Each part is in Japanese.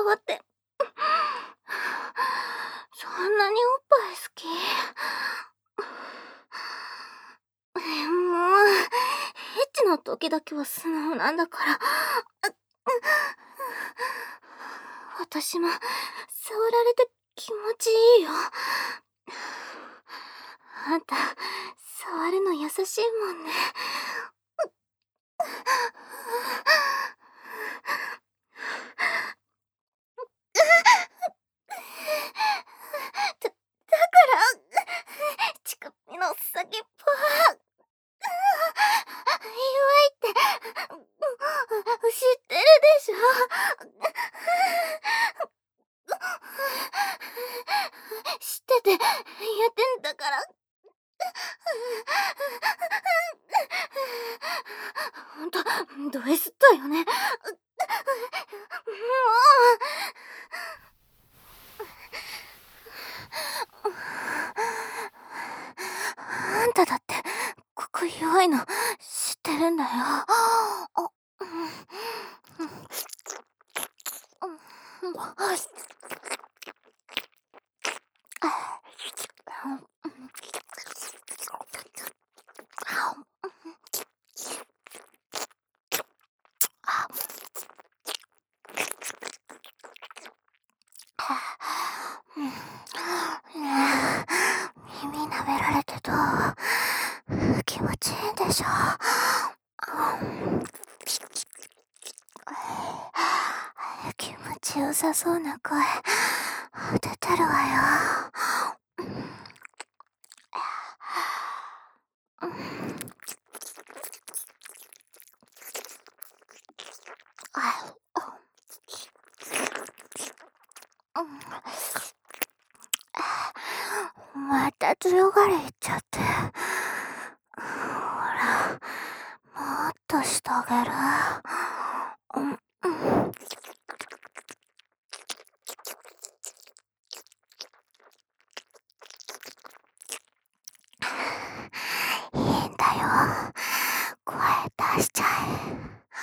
触って。そんなにおっぱい好き？もう、エッチの時だけは素直なんだから。私も、触られて気持ちいいよ。あんた、触るの優しいもんね。だから、乳首の先っぽは、弱いって、知ってるでしょ。知ってて、やってんだから。ほんと、ド S だよね。もう。あんただって、ここ弱いの知ってるんだよ。耳舐められてどう？気持ちいいでしょ。気持ちよさそうな声出てるわよ。また強がり言っちゃって。ほら、もっとしてあげる。いいんだよ。声出しちゃえ。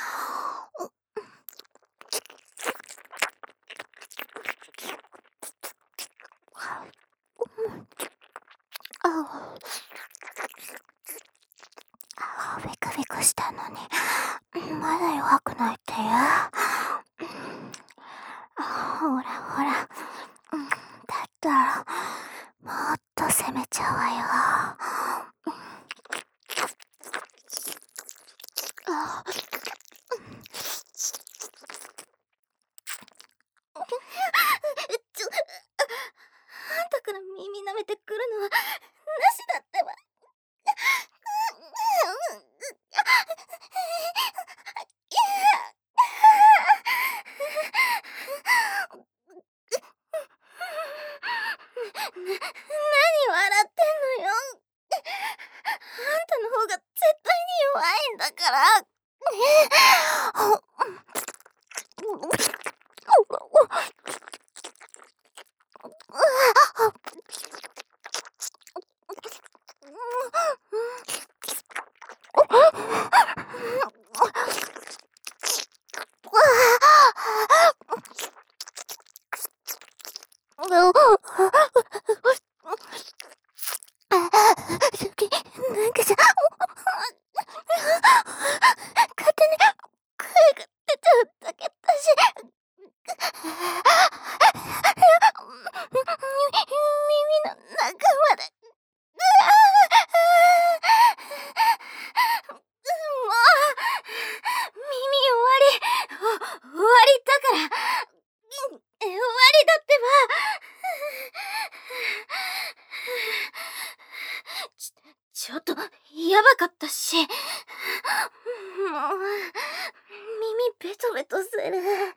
ビクビクしたのに、まだ弱くないって言う？ほらほら、だったら、もっと攻めちゃうわよ。あんたから耳舐めてくるのは、なしだってば。何笑ってんのよ。あんたの方が絶対に弱いんだから。なんかさ、勝手に声が出ちゃうだけだし。耳の中まで。もう、耳終わりだから。終わりだってば。ちょっと、やばかったし。もう、耳ベトベトする。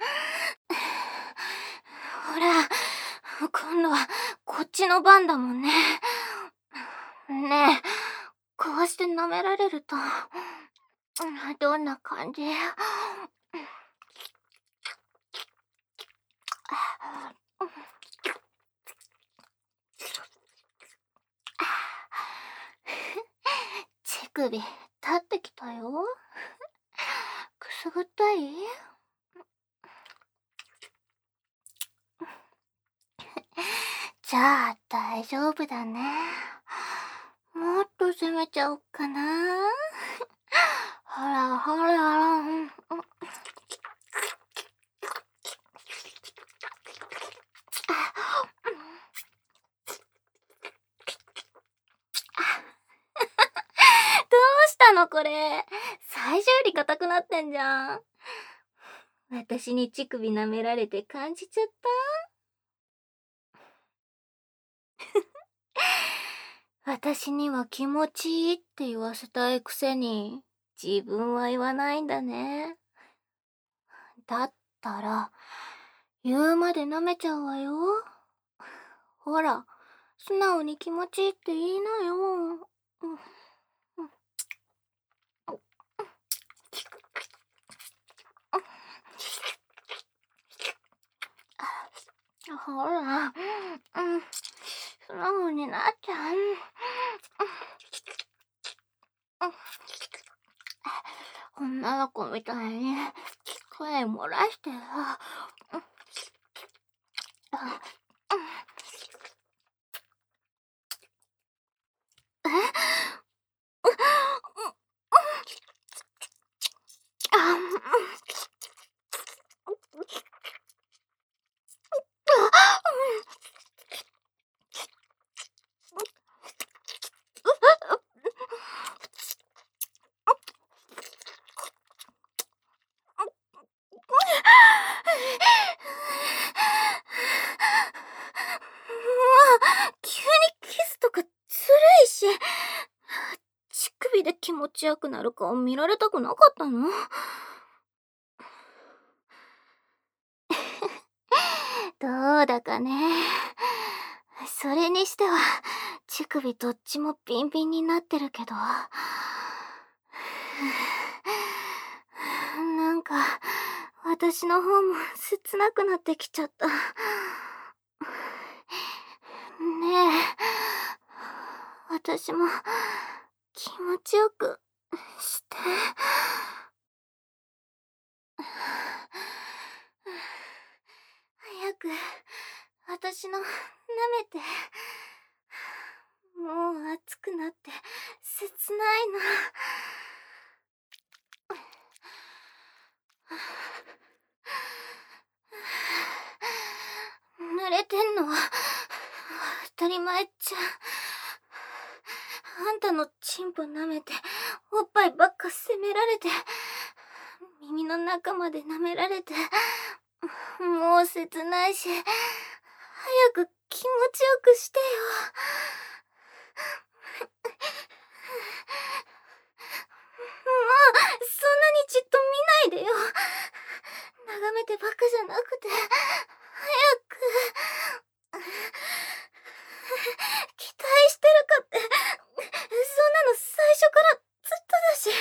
ほら、今度はこっちの番だもんね。ねえ、こうして舐められると、どんな感じ？乳首、立ってきたよ。くすぐったい？ じゃあ大丈夫だね。もっと攻めちゃおっかな。ほらほら、どうしたのこれ。最初より硬くなってんじゃん。私に乳首舐められて感じちゃった。私には気持ちいいって言わせたいくせに、自分は言わないんだね。だったら、言うまで舐めちゃうわよ。ほら、素直に気持ちいいって言いなよ。ほら、素直になっちゃう。女の子みたいに声漏らしてよ。急にキスとかずるいし、乳首で気持ちよくなる顔見られたくなかったの？どうだかね。それにしては乳首どっちもビンビンになってるけど、なんか私の方も切なくなってきちゃった。ねえ、私も気持ちよくして。早く私の舐めて。もう熱くなって切ないの。濡れてんのは当たり前っちゃ。あんたのチンポ舐めておっぱいばっか責められて、耳の中まで舐められて、もう切ないし、早く気持ちよくしてよ。もうそんなにじっと見ないでよ。眺めてばっかじゃなくて、早く。期待してるかって、そんなの最初からずっとだし。ね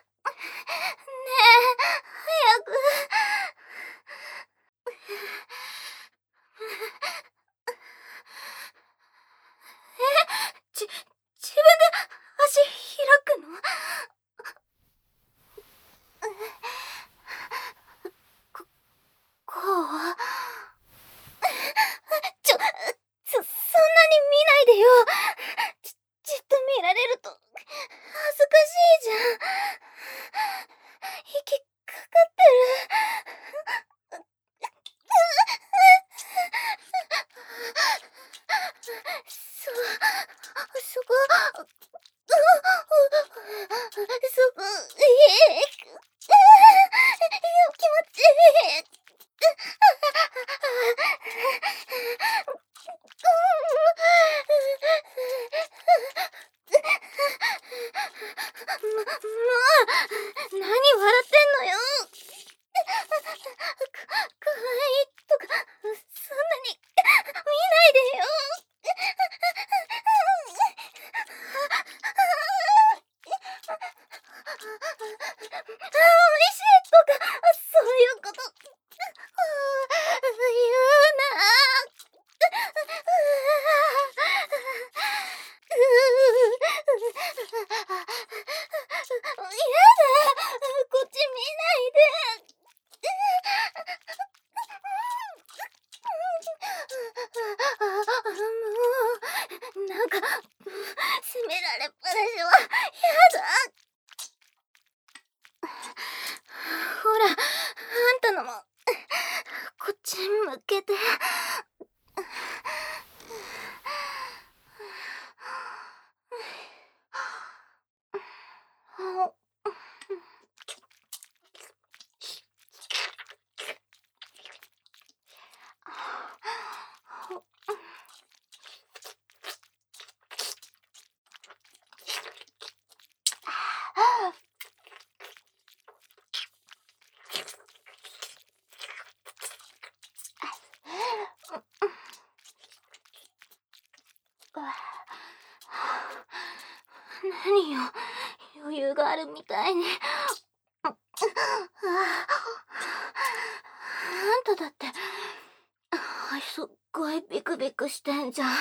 え、早く。自分で足開くの？こう？そんなに見ないでよ。じっと見られると恥ずかしいじゃん。息かかってる。そこ、気持ちいい。何笑ってんのよ。かわいいとかそんなに見ないでよ。美味しいとかそういうこと言うな。やだ、こっち見ないで。 何よ、余裕があるみたいに。あんただって、すっごいビクビクしてんじゃん。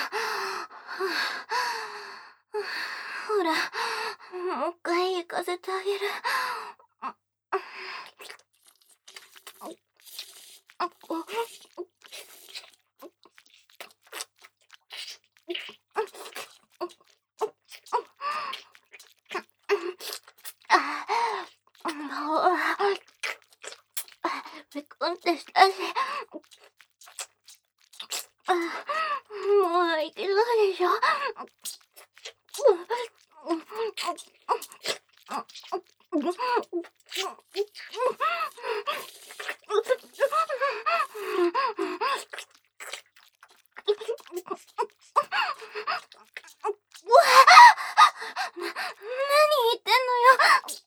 ほら、もう一回行かせてあげる。ほら、ビクンってしたし。もういけないでしょ。何言ってんのよ。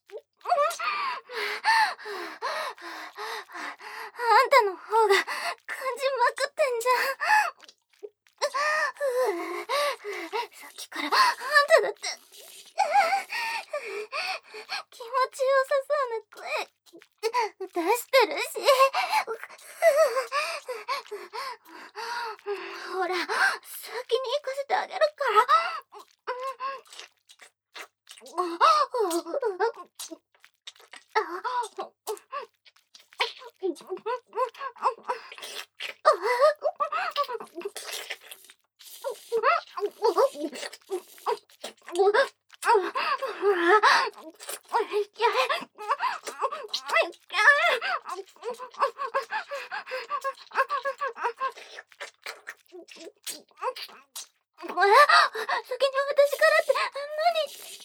あんたの方が感じまくってんじゃん。さっきからあんただって気持ちよさそうな声出してるし。ほら、先に行かせてあげるから。先に私からって何？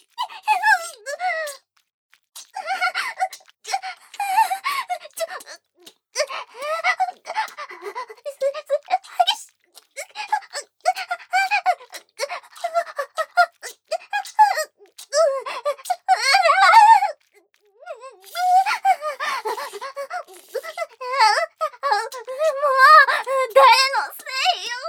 誰のせいよ。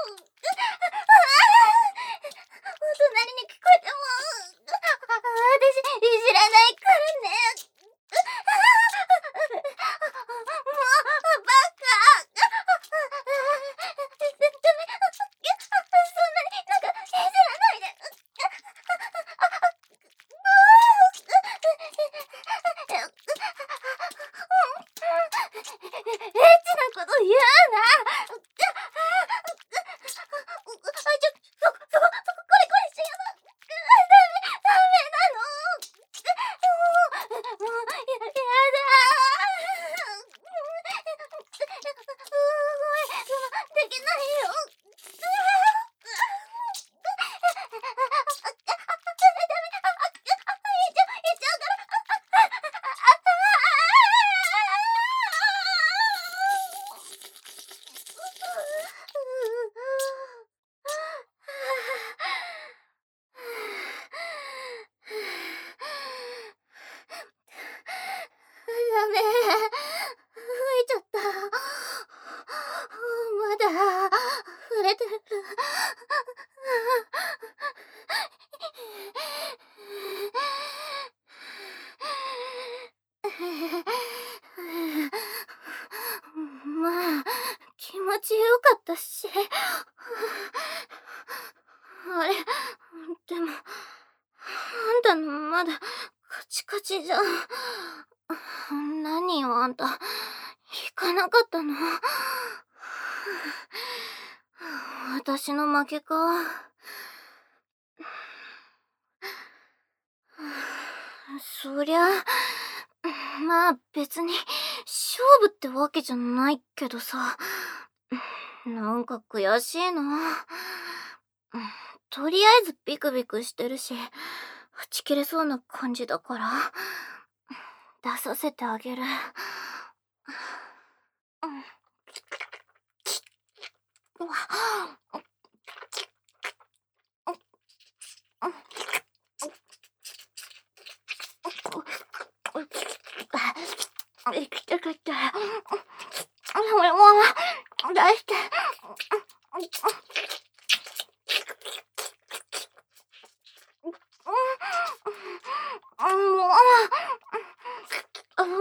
お隣に聞こえても私知らないからね。もうバカ。ダメ。そんなにいじらないで。エッチなこと言うな。これしてやだ。ダメなの。もうやだ。できないよ。言っちゃうから。ダメ。吹いちゃった。まだ触れてる。まあ、気持ちよかったし。あれ、でも、あんたのまだカチカチじゃん。何よあんた、引かなかったの？私の負けか。そりゃ、まあ別に勝負ってわけじゃないけどさ、なんか悔しいな。とりあえずビクビクしてるし、はち切れそうな感じだから、出させてあげる。行きたかった。俺も出して。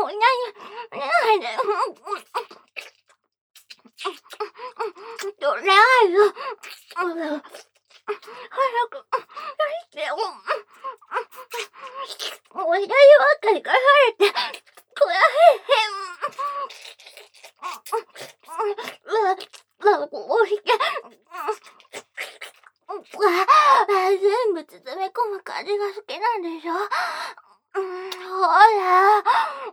とりあえず、早くしてよ。おいだりばっかり返されて、こらへん。こうして、全部包み込む感じが好きなんでしょ。ほら。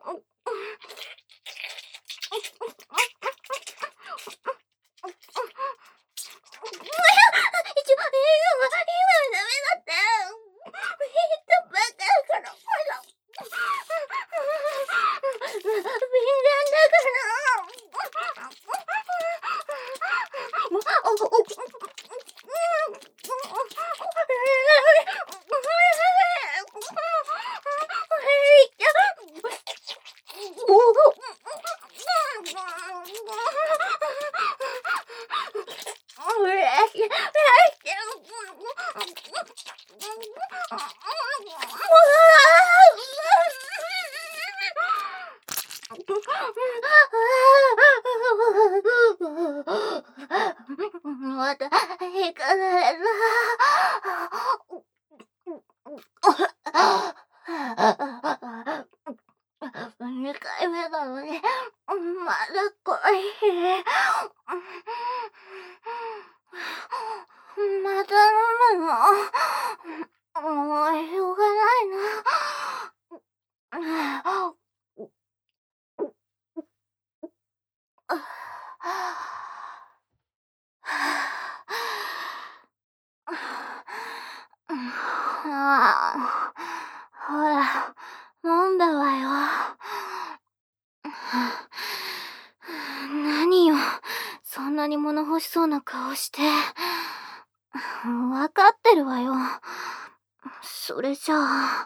また行かないな。2回目なのに、まだ来い。また飲むの？もうしょうがないな。ほら、飲んだわよ。何よ、そんなに物欲しそうな顔して。わかってるわよ。それじゃあ、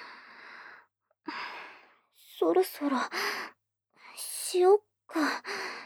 そろそろしよっか。